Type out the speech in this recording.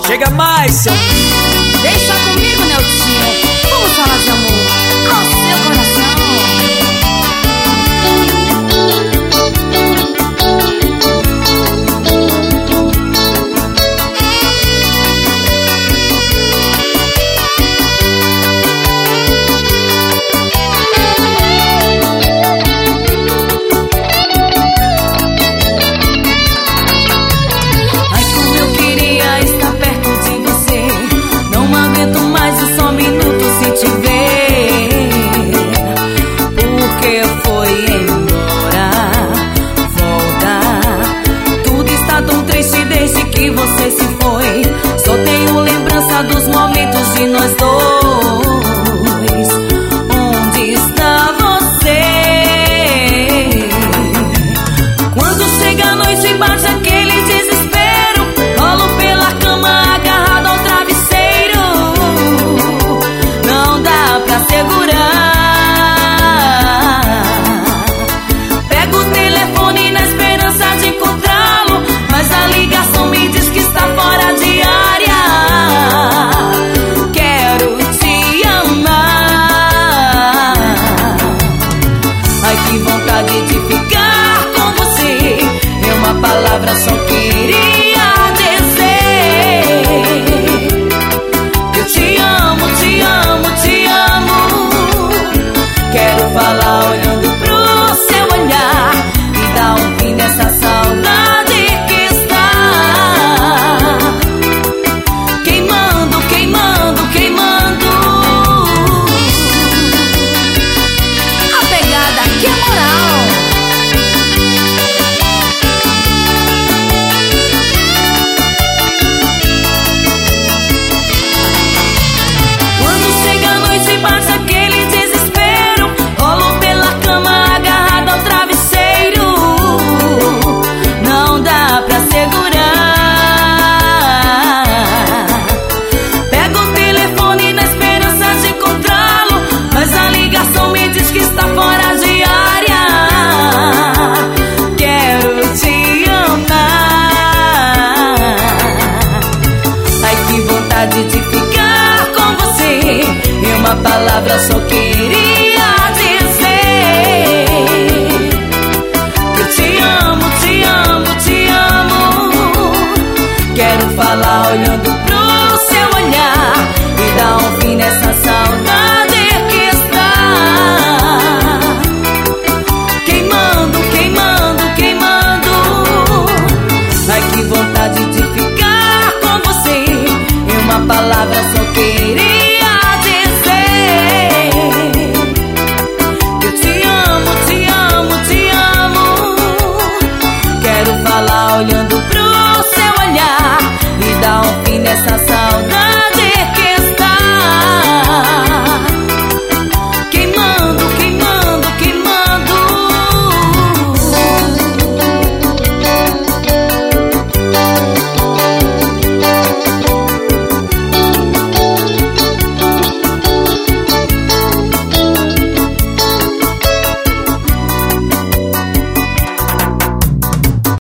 Chega mais, seu filho. Deixa comigo, Neltinho. Vamos falar de amor ao seu coração. Você se foi, só tenho lembrança dos momentos de nós dois. Onde está você? Quando chega a noite bate aquele desespero, rolo pela cama agarrado ao travesseiro. Não dá pra segurar. Pego o telefone na esperança de encontrá-lo, mas a ligação me diz que está fora de área. Quero te amar. Ai, que vontade de ficar com você. É uma palavra só queria dizer. Eu te amo, te amo, te amo. Quero falar olhando pro seu olhar e dar um fim nessa saudade que está queimando, queimando, queimando. A pegada aqui é moral. Quando chega a noite bate aquele desespero, rolo pela cama agarrado ao travesseiro. Não dá pra segurar. Pego o telefone na esperança de encontrá-lo, mas a ligação me diz que está fora de área. Quero te amar. Ai, que vontade de ficar com você. E uma palavra só queria dizer. Eu te amo, te amo, te amo. Quero falar olhando pro seu olhar e dar um fim nessa saudade.